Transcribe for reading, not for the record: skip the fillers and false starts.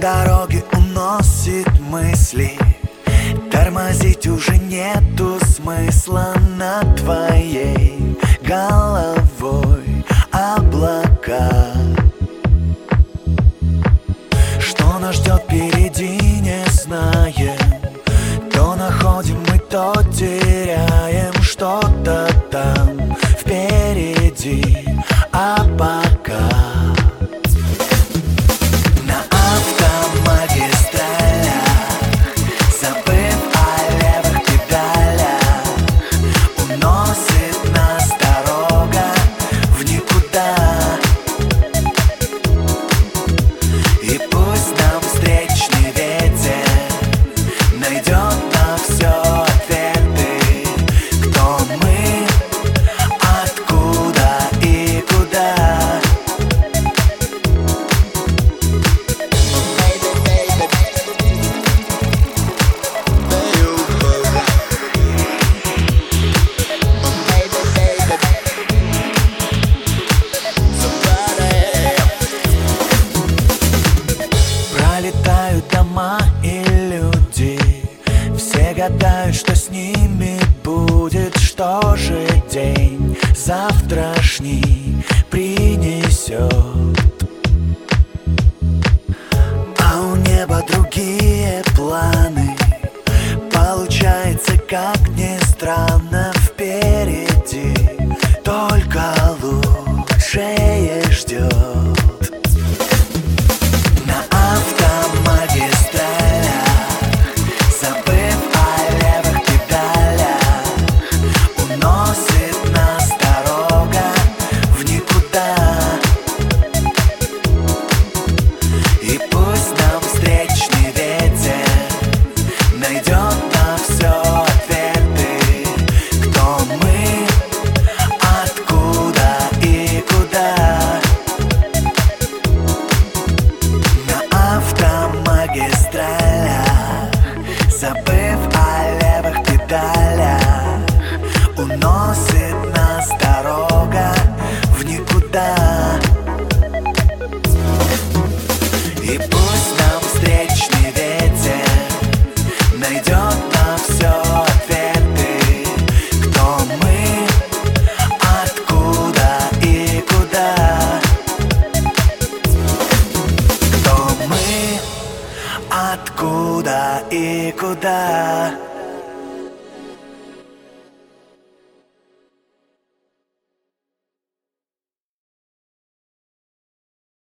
Дороги уносит мысли, тормозить уже нету смысла. Над твоей головой облака. Что нас ждет впереди, не знаем. То находим мы, то теряем. Что-то там впереди, а пока на автомагистралях, забыв о левых педалях, уносит нас дорога в никуда. И пусть нам встречный ветер найдет на все ответы. Кто мы, откуда и куда. Пролетают дома и люди, все гадают, что с ними будет. Что же день завтрашний принесет? А у неба другие планы. Получается, как ни странно, впереди только лучшее ждет. На автомагистралях, забыв о левых педалях, уносит нас дорога в никуда. И пусть нам встречный ветер найдет на все ответы. Кто мы, откуда и куда. На автомагистралях, забыв о левых педалях, уносит нас дорога в никуда. И пусть нам встречный ветер найдет на все ответы. Кто мы, откуда и куда. Кто мы, откуда и куда.